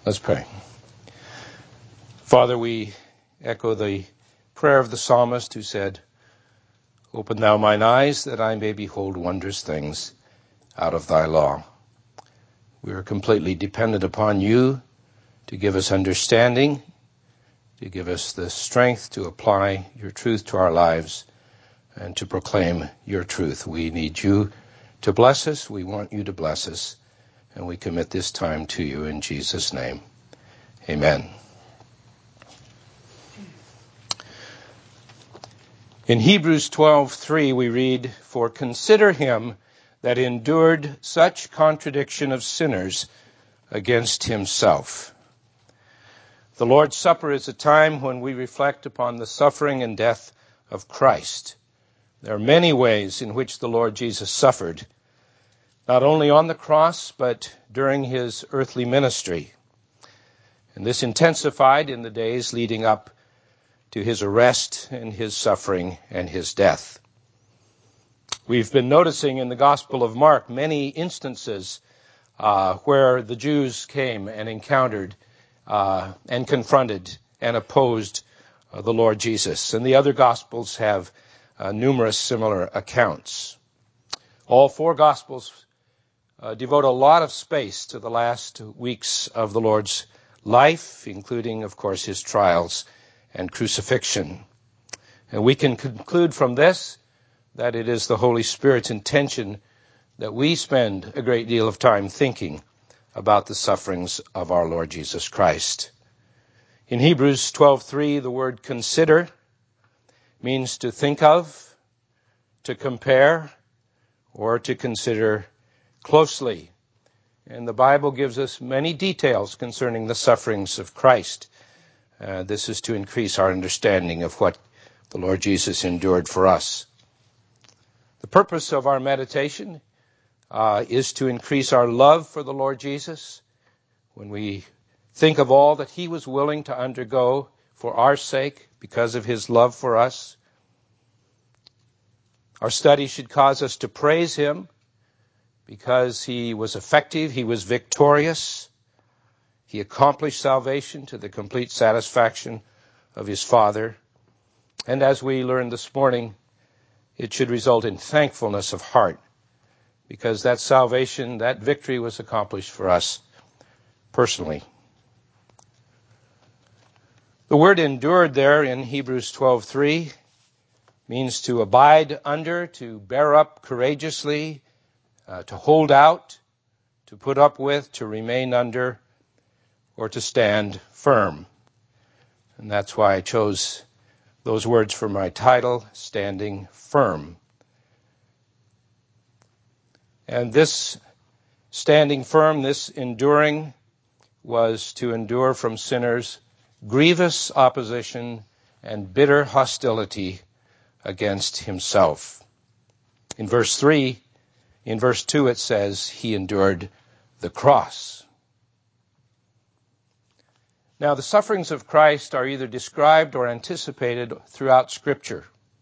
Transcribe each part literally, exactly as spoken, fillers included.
Let's pray. Father, we echo the prayer of the psalmist who said, "Open thou mine eyes that I may behold wondrous things out of thy law." We are completely dependent upon you to give us understanding, to give us the strength to apply your truth to our lives and to proclaim your truth. We need you to bless us. We want you to bless us. And we commit this time to you in Jesus' name. Amen. In Hebrews twelve three we read, "For consider him that endured such contradiction of sinners against himself." The Lord's Supper is a time when we reflect upon the suffering and death of Christ. There are many ways in which the Lord Jesus suffered, not only on the cross, but during his earthly ministry. And this intensified in the days leading up to his arrest and his suffering and his death. We've been noticing in the Gospel of Mark many instances uh, where the Jews came and encountered uh, and confronted and opposed uh, the Lord Jesus. And the other Gospels have uh, numerous similar accounts. All four Gospels Uh, devote a lot of space to the last weeks of the Lord's life, including, of course, his trials and crucifixion. And we can conclude from this that it is the Holy Spirit's intention that we spend a great deal of time thinking about the sufferings of our Lord Jesus Christ. In Hebrews twelve three, the word consider means to think of, to compare, or to consider closely. And the Bible gives us many details concerning the sufferings of Christ. Uh, this is to increase our understanding of what the Lord Jesus endured for us. The purpose of our meditation uh, is to increase our love for the Lord Jesus. When we think of all that he was willing to undergo for our sake because of his love for us, our study should cause us to praise him because he was effective, he was victorious, he accomplished salvation to the complete satisfaction of his Father. And as we learned this morning, it should result in thankfulness of heart, because that salvation, that victory was accomplished for us personally. The word endured there in Hebrews twelve three means to abide under, to bear up courageously, Uh, to hold out, to put up with, to remain under, or to stand firm. And that's why I chose those words for my title, Standing Firm. And this standing firm, this enduring, was to endure from sinners grievous opposition and bitter hostility against himself. In verse three, In verse two it says, he endured the cross. Now, the sufferings of Christ are either described or anticipated throughout Scripture.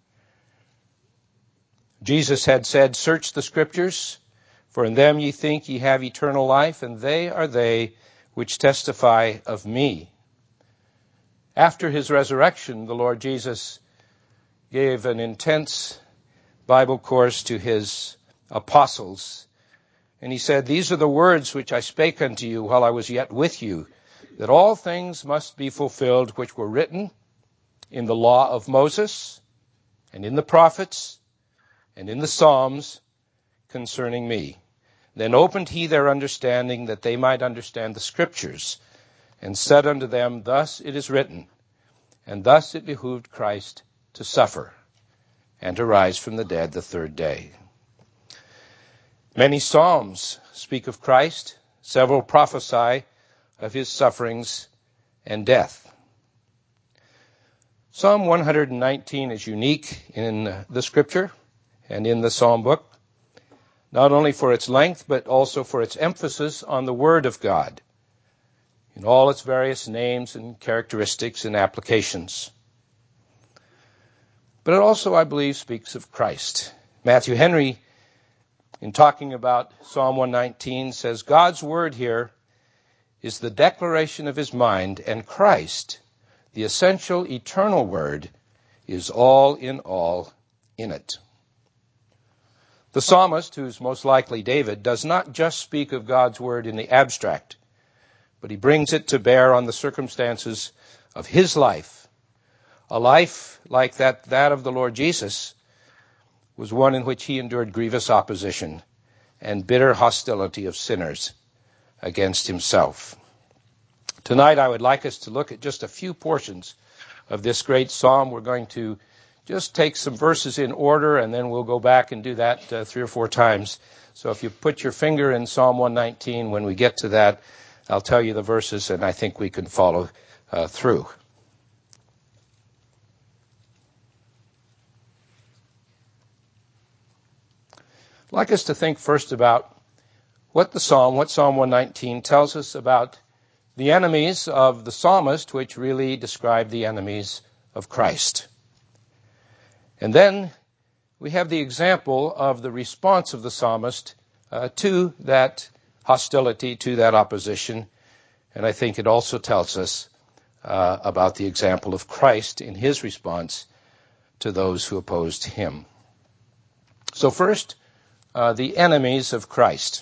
Jesus had said, "Search the Scriptures, for in them ye think ye have eternal life, and they are they which testify of me." After his resurrection, the Lord Jesus gave an intense Bible course to his apostles, and he said, "These are the words which I spake unto you while I was yet with you, that all things must be fulfilled which were written in the law of Moses, and in the prophets, and in the Psalms concerning me. Then opened he their understanding, that they might understand the Scriptures, and said unto them, Thus it is written, and thus it behooved Christ to suffer, and to rise from the dead the third day." Many Psalms speak of Christ. Several prophesy of his sufferings and death. Psalm one hundred nineteen is unique in the Scripture and in the Psalm book, not only for its length, but also for its emphasis on the Word of God in all its various names and characteristics and applications. But it also, I believe, speaks of Christ. Matthew Henry, in talking about Psalm one nineteen, says God's word here is the declaration of his mind, and Christ, the essential eternal word, is all in all in it. The psalmist, who's most likely David, does not just speak of God's word in the abstract, but he brings it to bear on the circumstances of his life. A life like that, that of the Lord Jesus was one in which he endured grievous opposition and bitter hostility of sinners against himself. Tonight I would like us to look at just a few portions of this great psalm. We're going to just take some verses in order, and then we'll go back and do that uh, three or four times. So if you put your finger in Psalm one nineteen, when we get to that, I'll tell you the verses, and I think we can follow uh, through. I'd like us to think first about what the psalm, what Psalm one nineteen tells us about the enemies of the psalmist, which really describe the enemies of Christ. And then we have the example of the response of the psalmist uh, to that hostility, to that opposition. And I think it also tells us uh, about the example of Christ in his response to those who opposed him. So first, uh, the enemies of Christ.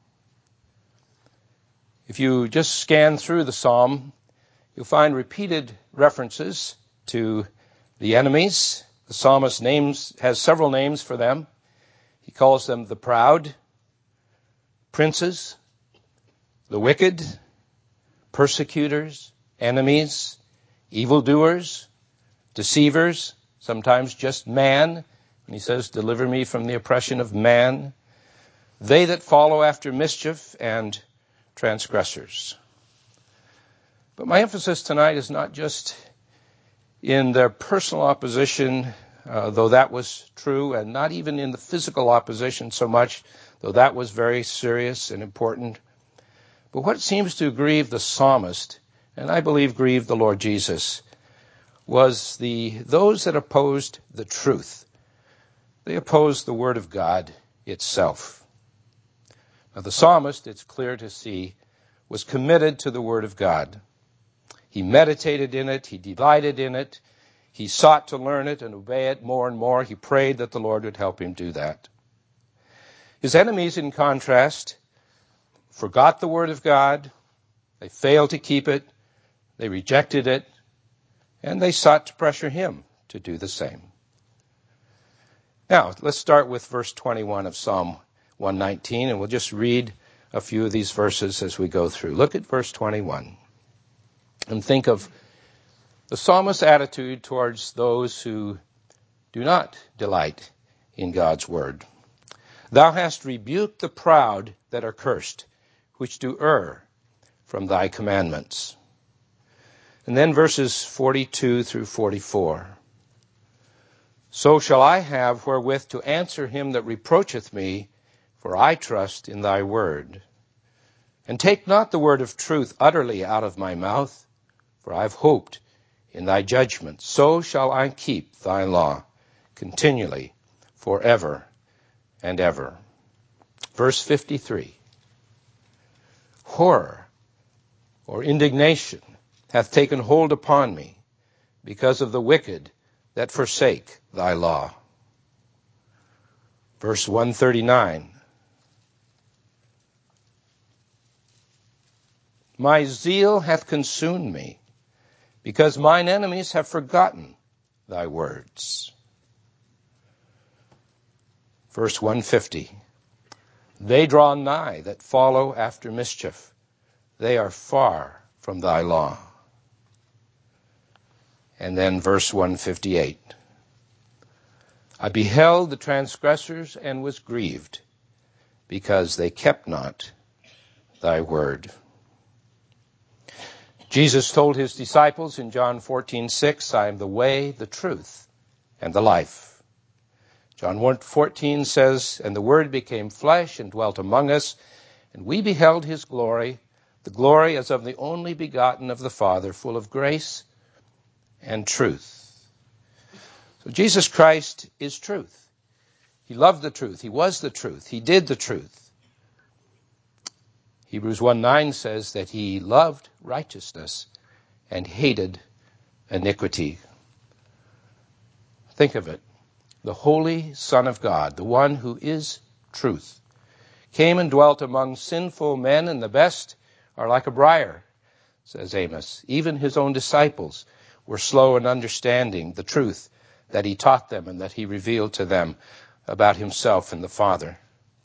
If you just scan through the psalm, you'll find repeated references to the enemies. The psalmist names, has several names for them. He calls them the proud, princes, the wicked, persecutors, enemies, evildoers, deceivers, sometimes just man. And he says, deliver me from the oppression of man. They that follow after mischief, and transgressors. But my emphasis tonight is not just in their personal opposition, uh, though that was true, and not even in the physical opposition so much, though that was very serious and important. But what seems to grieve the psalmist, and I believe grieved the Lord Jesus, was the those that opposed the truth. They opposed the Word of God itself. Now, the psalmist, it's clear to see, was committed to the Word of God. He meditated in it. He delighted in it. He sought to learn it and obey it more and more. He prayed that the Lord would help him do that. His enemies, in contrast, forgot the Word of God. They failed to keep it. They rejected it. And they sought to pressure him to do the same. Now, let's start with verse twenty-one of Psalm one nineteen, and we'll just read a few of these verses as we go through. Look at verse twenty-one and think of the psalmist's attitude towards those who do not delight in God's word. Thou hast rebuked the proud that are cursed, which do err from thy commandments. And then verses forty-two through forty-four. So shall I have wherewith to answer him that reproacheth me, for I trust in thy word. And take not the word of truth utterly out of my mouth, for I have hoped in thy judgment. So shall I keep thy law continually, forever and ever. Verse fifty-three. Horror or indignation hath taken hold upon me because of the wicked that forsake thy law. Verse one thirty-nine. My zeal hath consumed me, because mine enemies have forgotten thy words. Verse one fifty. They draw nigh that follow after mischief. They are far from thy law. And then verse one fifty-eight. I beheld the transgressors and was grieved, because they kept not thy word. Jesus told his disciples in John fourteen six, I am the way, the truth, and the life. John fourteen says, and the Word became flesh and dwelt among us, and we beheld his glory, the glory as of the only begotten of the Father, full of grace and truth. So Jesus Christ is truth. He loved the truth. He was the truth. He did the truth. Hebrews one nine says that he loved righteousness and hated iniquity. Think of it. The Holy Son of God, the one who is truth, came and dwelt among sinful men, and the best are like a briar, says Amos. Even his own disciples were slow in understanding the truth that he taught them and that he revealed to them about himself and the Father.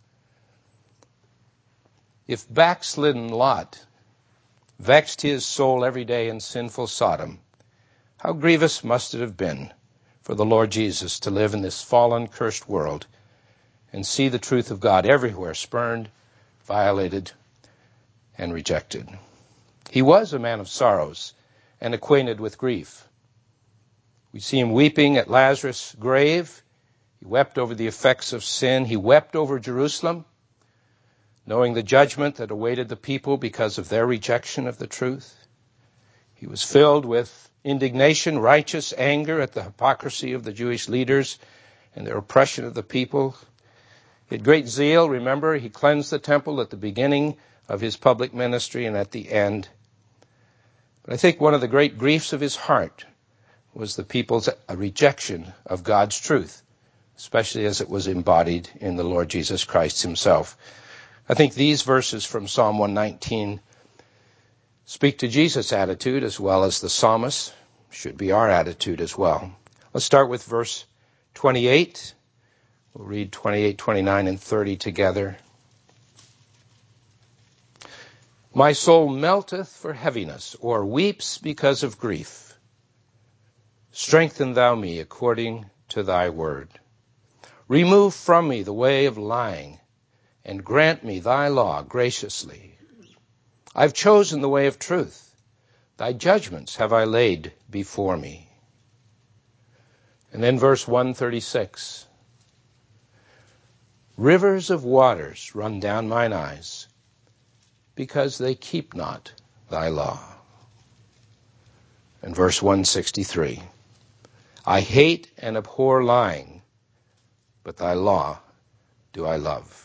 If backslidden Lot vexed his soul every day in sinful Sodom, how grievous must it have been for the Lord Jesus to live in this fallen, cursed world and see the truth of God everywhere spurned, violated, and rejected. He was a man of sorrows and acquainted with grief. We see him weeping at Lazarus' grave. He wept over the effects of sin. He wept over Jerusalem, knowing the judgment that awaited the people because of their rejection of the truth. He was filled with indignation, righteous anger at the hypocrisy of the Jewish leaders and their oppression of the people. He had great zeal. Remember, he cleansed the temple at the beginning of his public ministry and at the end. But I think one of the great griefs of his heart was the people's rejection of God's truth, especially as it was embodied in the Lord Jesus Christ himself. I think these verses from Psalm one nineteen speak to Jesus' attitude as well as the psalmist should be our attitude as well. Let's start with verse twenty-eight. We'll read twenty-eight, twenty-nine, and thirty together. My soul melteth for heaviness, or weeps because of grief. Strengthen thou me according to thy word. Remove from me the way of lying, and grant me thy law graciously. I've chosen the way of truth. Thy judgments have I laid before me. And then verse one thirty-six. Rivers of waters run down mine eyes, because they keep not thy law. And verse one sixty-three. I hate and abhor lying, but thy law do I love.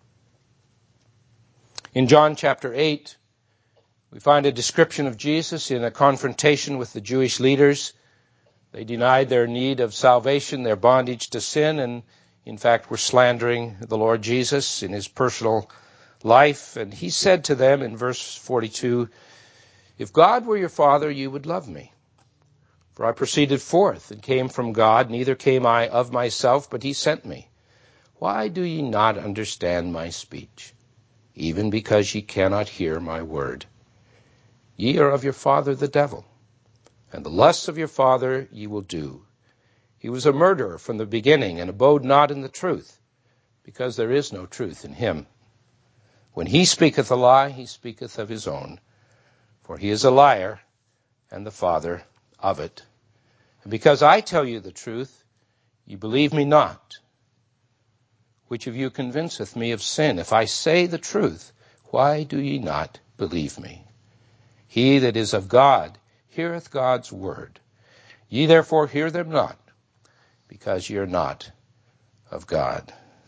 In John chapter eight, we find a description of Jesus in a confrontation with the Jewish leaders. They denied their need of salvation, their bondage to sin, and in fact were slandering the Lord Jesus in his personal life. And he said to them in verse forty-two, if God were your Father, you would love me. For I proceeded forth and came from God, neither came I of myself, but he sent me. Why do ye not understand my speech? Even because ye cannot hear my word. Ye are of your father the devil, and the lusts of your father ye will do. He was a murderer from the beginning, and abode not in the truth, because there is no truth in him. When he speaketh a lie, he speaketh of his own, for he is a liar, and the father of it. And because I tell you the truth, ye believe me not. Which of you convinceth me of sin? If I say the truth, why do ye not believe me? He that is of God heareth God's word. Ye therefore hear them not, because ye are not of God.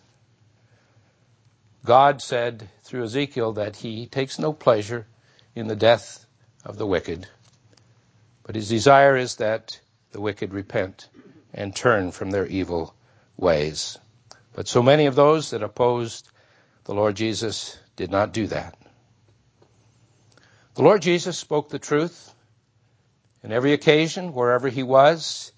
God said through Ezekiel that he takes no pleasure in the death of the wicked, but his desire is that the wicked repent and turn from their evil ways. But so many of those that opposed the Lord Jesus did not do that. The Lord Jesus spoke the truth in every occasion, wherever he was.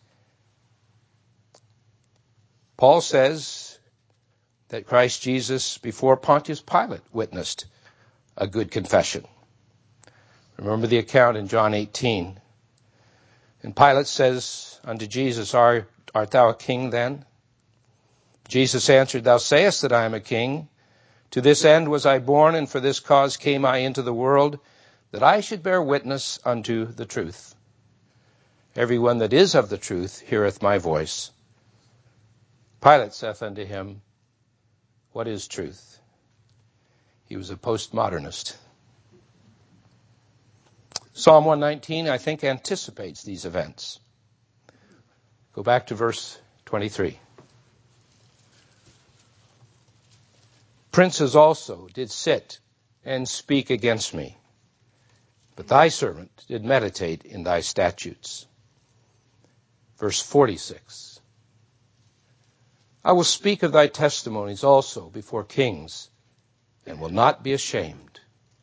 Paul says that Christ Jesus, before Pontius Pilate, witnessed a good confession. Remember the account in John eighteen. And Pilate says unto Jesus, Art, art thou a king then? Jesus answered, Thou sayest that I am a king. To this end was I born, and for this cause came I into the world, that I should bear witness unto the truth. Everyone that is of the truth heareth my voice. Pilate saith unto him, What is truth? He was a postmodernist. Psalm one nineteen, I think, anticipates these events. Go back to verse twenty-three. Princes also did sit and speak against me. But thy servant did meditate in thy statutes. Verse forty-six. I will speak of thy testimonies also before kings, and will not be ashamed.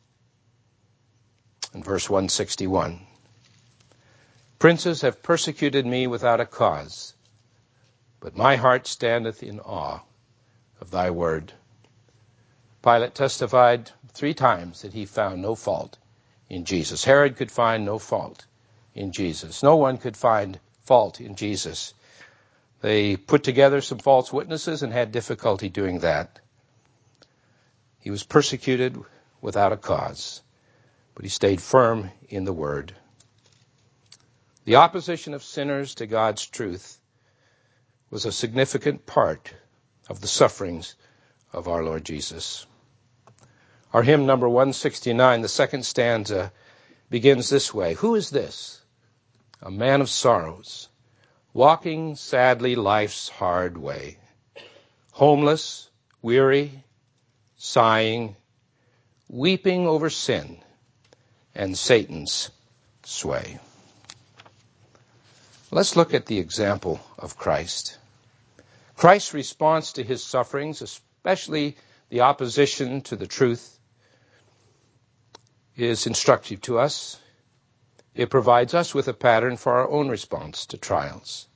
And verse one sixty-one. Princes have persecuted me without a cause, but my heart standeth in awe of thy word. Pilate testified three times that he found no fault in Jesus. Herod could find no fault in Jesus. No one could find fault in Jesus. They put together some false witnesses and had difficulty doing that. He was persecuted without a cause, but he stayed firm in the word. The opposition of sinners to God's truth was a significant part of the sufferings of our Lord Jesus. Our hymn number one sixty-nine, the second stanza, begins this way. Who is this? A man of sorrows, walking sadly life's hard way, homeless, weary, sighing, weeping over sin and Satan's sway. Let's look at the example of Christ. Christ's response to his sufferings, especially the opposition to the truth, is instructive to us. It provides us with a pattern for our own response to trials.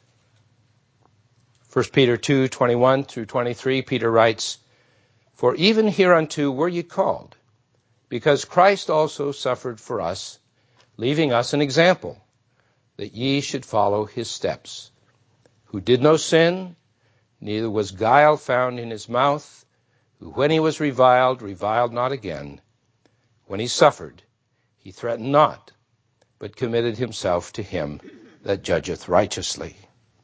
First Peter two, twenty-one through twenty-three, Peter writes, For even hereunto were ye called, because Christ also suffered for us, leaving us an example, that ye should follow his steps, who did no sin, neither was guile found in his mouth, who when he was reviled, reviled not again. When he suffered, he threatened not, but committed himself to him that judgeth righteously.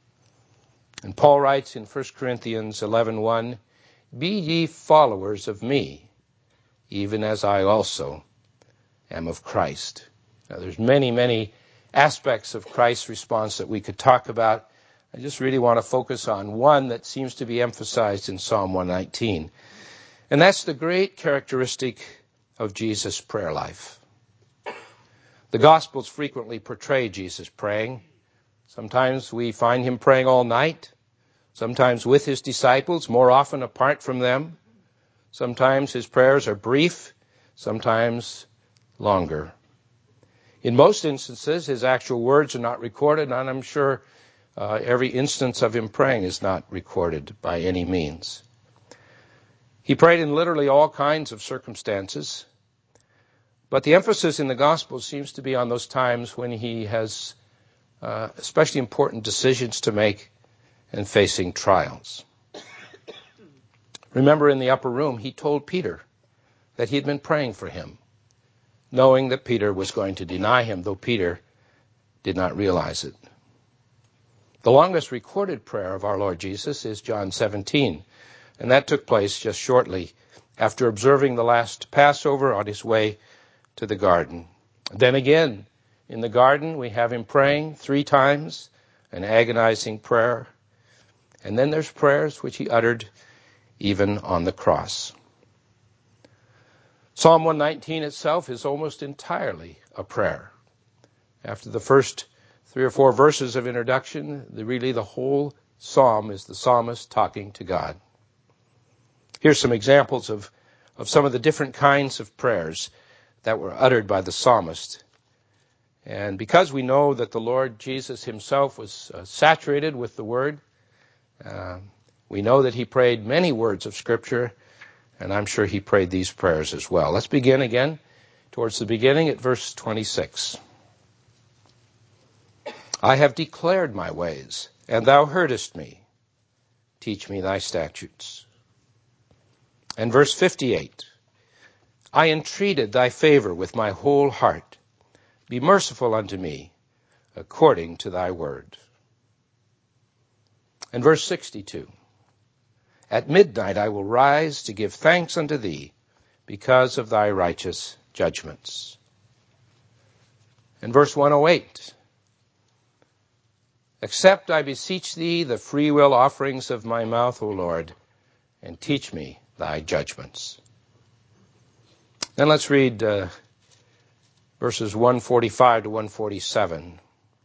And Paul writes in First Corinthians eleven one, Be ye followers of me, even as I also am of Christ. Now there's many, many aspects of Christ's response that we could talk about. I just really want to focus on one that seems to be emphasized in Psalm one nineteen. And that's the great characteristic of Jesus' prayer life. The Gospels frequently portray Jesus praying. Sometimes we find him praying all night, sometimes with his disciples, more often apart from them. Sometimes his prayers are brief, sometimes longer. In most instances, his actual words are not recorded, and I'm sure uh, every instance of him praying is not recorded by any means. He prayed in literally all kinds of circumstances, but the emphasis in the Gospel seems to be on those times when he has uh, especially important decisions to make and facing trials. Remember, in the upper room, he told Peter that he had been praying for him, knowing that Peter was going to deny him, though Peter did not realize it. The longest recorded prayer of our Lord Jesus is John seventeen, and that took place just shortly after observing the last Passover on his way to the garden. Then again, in the garden, we have him praying three times, an agonizing prayer. And then there's prayers which he uttered even on the cross. Psalm one nineteen itself is almost entirely a prayer. After the first three or four verses of introduction, the, really the whole psalm is the psalmist talking to God. Here's some examples of, of some of the different kinds of prayers that were uttered by the psalmist. And because we know that the Lord Jesus himself was uh, saturated with the word, uh, we know that he prayed many words of Scripture, and I'm sure he prayed these prayers as well. Let's begin again towards the beginning at verse twenty-six. I have declared my ways, and thou heardest me. Teach me thy statutes. And verse fifty-eight. I entreated thy favor with my whole heart. Be merciful unto me, according to thy word. And verse sixty-two. At midnight I will rise to give thanks unto thee, because of thy righteous judgments. And verse one oh eight. Accept, I beseech thee, the freewill offerings of my mouth, O Lord, and teach me thy judgments. Then let's read uh, verses one forty-five to one forty-seven.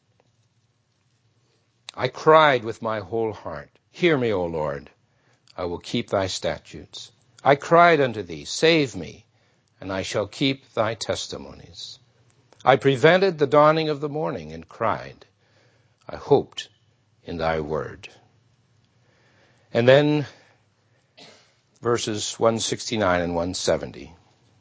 I cried with my whole heart, hear me, O Lord, I will keep thy statutes. I cried unto thee, save me, and I shall keep thy testimonies. I prevented the dawning of the morning and cried, I hoped in thy word. And then verses one sixty-nine and one seventy.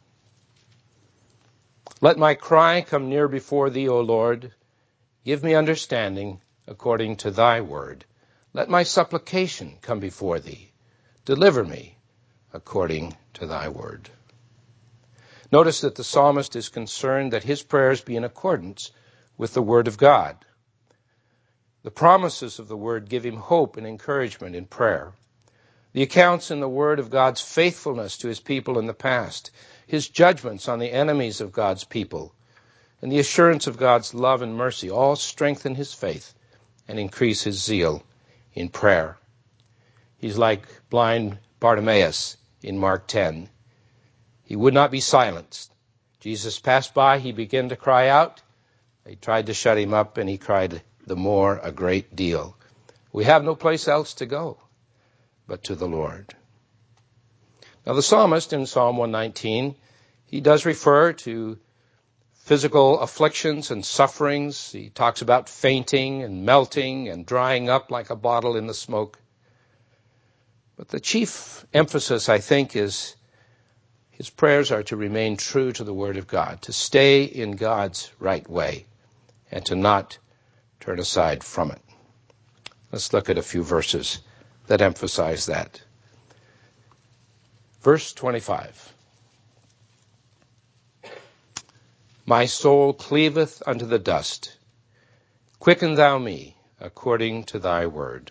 Let my cry come near before thee, O Lord. Give me understanding according to thy word. Let my supplication come before thee. Deliver me according to thy word. Notice that the psalmist is concerned that his prayers be in accordance with the word of God. The promises of the word give him hope and encouragement in prayer. The accounts in the word of God's faithfulness to his people in the past, his judgments on the enemies of God's people, and the assurance of God's love and mercy all strengthen his faith and increase his zeal in prayer. He's like blind Bartimaeus in Mark ten. He would not be silenced. Jesus passed by, he began to cry out. They tried to shut him up, and he cried the more a great deal. We have no place else to go but to the Lord. Now the psalmist in Psalm one nineteen, he does refer to physical afflictions and sufferings. He talks about fainting and melting and drying up like a bottle in the smoke. But the chief emphasis, I think, is his prayers are to remain true to the Word of God, to stay in God's right way, and to not turn aside from it. Let's look at a few verses that emphasize that. Verse twenty-five. My soul cleaveth unto the dust. Quicken thou me according to thy word.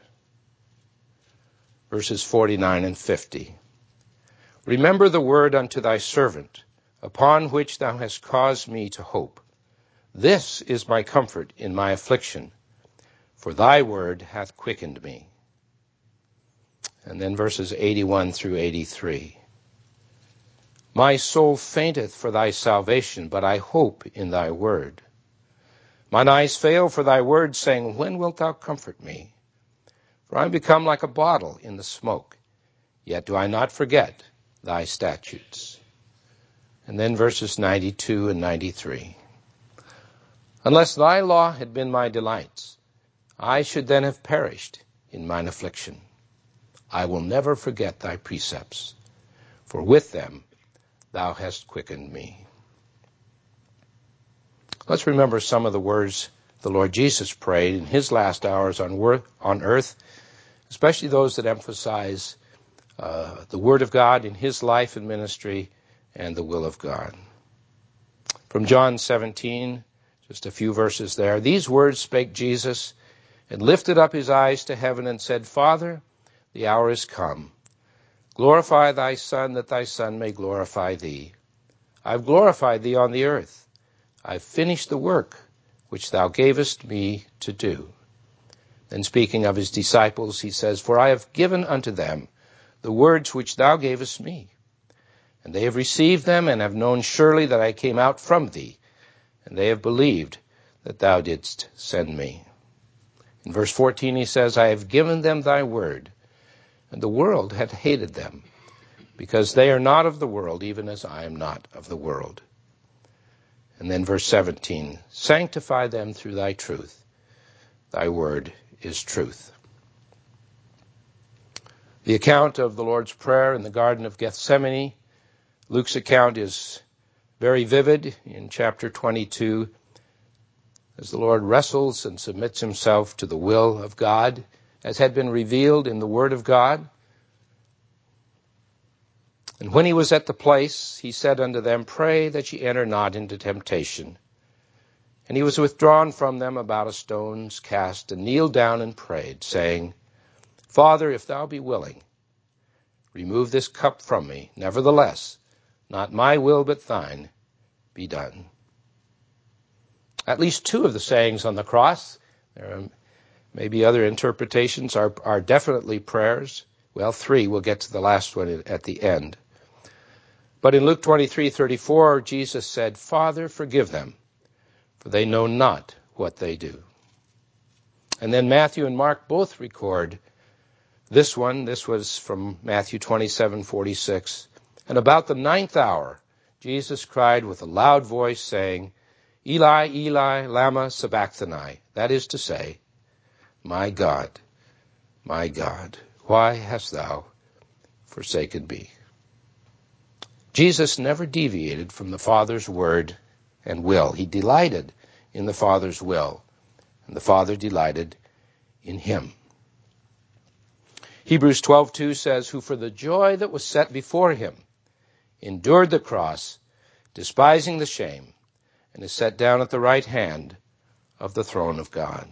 Verses forty-nine and fifty. Remember the word unto thy servant, upon which thou hast caused me to hope. This is my comfort in my affliction, for thy word hath quickened me. And then verses eighty-one through eighty-three. My soul fainteth for thy salvation, but I hope in thy word. Mine eyes fail for thy word, saying, when wilt thou comfort me? For I am become like a bottle in the smoke, yet do I not forget thy statutes. And then verses ninety-two and ninety-three. Unless thy law had been my delights, I should then have perished in mine affliction. I will never forget thy precepts, for with them thou hast quickened me. Let's remember some of the words the Lord Jesus prayed in his last hours on earth, especially those that emphasize uh, the Word of God in his life and ministry and the will of God. From John seventeen, just a few verses there. These words spake Jesus, and lifted up his eyes to heaven, and said, Father, the hour is come. Glorify thy Son, that thy Son may glorify thee. I've glorified thee on the earth. I've finished the work which thou gavest me to do. Then speaking of his disciples, he says, For I have given unto them the words which thou gavest me. And they have received them, and have known surely that I came out from thee. And they have believed that thou didst send me. In verse fourteen he says, I have given them thy word, and the world hath hated them, because they are not of the world, even as I am not of the world. And then verse seventeen, sanctify them through thy truth. Thy word is truth. The account of the Lord's Prayer in the Garden of Gethsemane, Luke's account is very vivid in chapter twenty-two, as the Lord wrestles and submits himself to the will of God, as had been revealed in the Word of God. And when he was at the place, he said unto them, Pray that ye enter not into temptation. And he was withdrawn from them about a stone's cast, and kneeled down and prayed, saying, Father, if thou be willing, remove this cup from me. Nevertheless, not my will but thine be done. At least two of the sayings on the cross, there are maybe other interpretations, are, are definitely prayers. Well, three. We'll get to the last one at the end. But in Luke twenty-three thirty-four, Jesus said, Father, forgive them, for they know not what they do. And then Matthew and Mark both record this one. This was from Matthew twenty-seven forty-six. And about the ninth hour, Jesus cried with a loud voice, saying, Eli, Eli, lama sabachthani. That is to say, My God, my God, why hast thou forsaken me? Jesus never deviated from the Father's word and will. He delighted in the Father's will, and the Father delighted in him. Hebrews twelve two says, Who for the joy that was set before him endured the cross, despising the shame, and is set down at the right hand of the throne of God.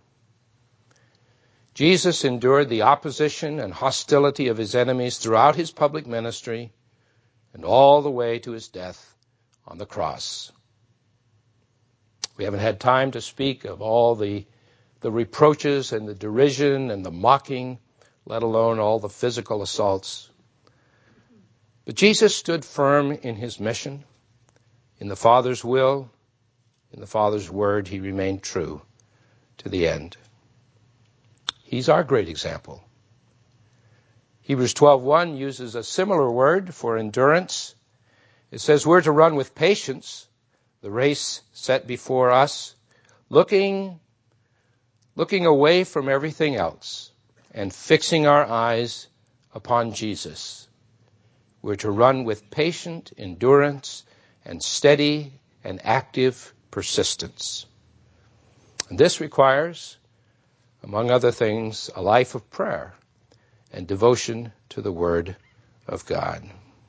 Jesus endured the opposition and hostility of his enemies throughout his public ministry and all the way to his death on the cross. We haven't had time to speak of all the, the reproaches and the derision and the mocking, let alone all the physical assaults. But Jesus stood firm in his mission, in the Father's will, in the Father's word. He remained true to the end. He's our great example. Hebrews twelve one uses a similar word for endurance. It says we're to run with patience the race set before us, looking, looking away from everything else and fixing our eyes upon Jesus. We're to run with patient endurance and steady and active persistence. And this requires, among other things, a life of prayer and devotion to the Word of God.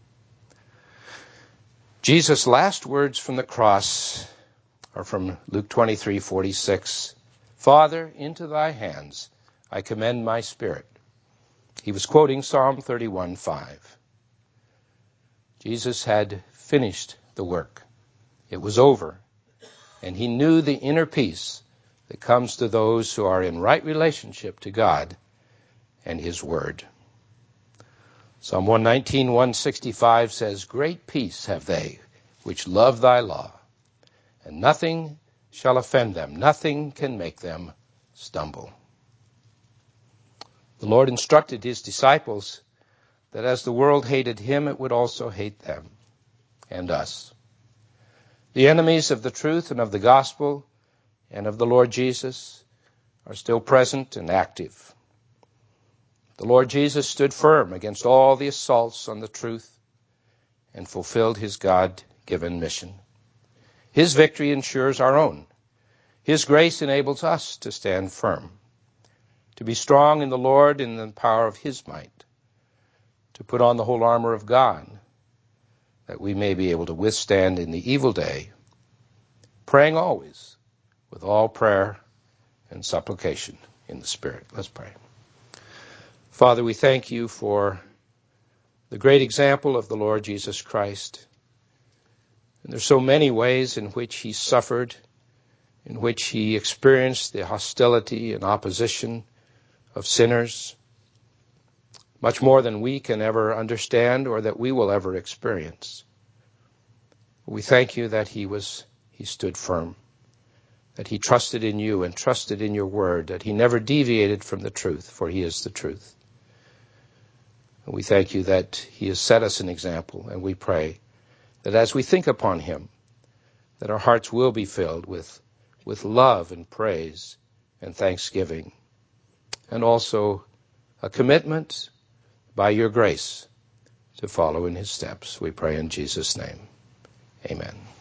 Jesus' last words from the cross are from Luke twenty-three forty-six. Father, into thy hands I commend my spirit. He was quoting Psalm thirty-one five. Jesus had finished the work. It was over. And he knew the inner peace that comes to those who are in right relationship to God and his word. Psalm one nineteen, one sixty-five says, Great peace have they which love thy law, and nothing shall offend them. Nothing can make them stumble. The Lord instructed his disciples that as the world hated him, it would also hate them and us. The enemies of the truth and of the gospel and of the Lord Jesus are still present and active. The Lord Jesus stood firm against all the assaults on the truth and fulfilled his God-given mission. His victory ensures our own. His grace enables us to stand firm, to be strong in the Lord in the power of his might, to put on the whole armor of God, that we may be able to withstand in the evil day, praying always with all prayer and supplication in the Spirit. Let's pray. Father, we thank you for the great example of the Lord Jesus Christ. And there's so many ways in which he suffered, in which he experienced the hostility and opposition of sinners, much more than we can ever understand or that we will ever experience. We thank you that he was, he stood firm, that he trusted in you and trusted in your word, that he never deviated from the truth, for he is the truth. And we thank you that he has set us an example, and we pray that as we think upon him, that our hearts will be filled with, with love and praise and thanksgiving, and also a commitment by your grace to follow in his steps. We pray in Jesus' name. Amen.